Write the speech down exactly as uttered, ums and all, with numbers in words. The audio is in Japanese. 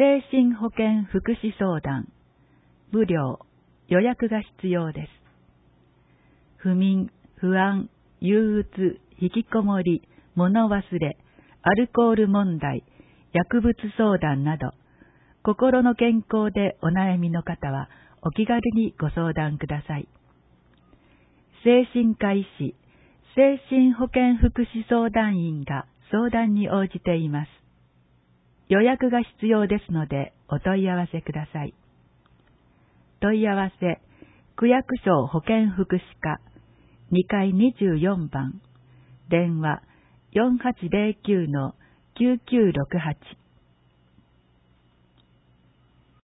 精神保健福祉相談、無料、予約が必要です。不眠、不安、憂鬱、引きこもり、物忘れ、アルコール問題、薬物相談など、心の健康でお悩みの方はお気軽にご相談ください。精神科医師、精神保健福祉相談員が相談に応じています。予約が必要ですのでお問い合わせください。問い合わせ、区役所保健福祉課にかいにじゅうよんばん、電話 よんはちゼロきゅうのきゅうきゅうろくはち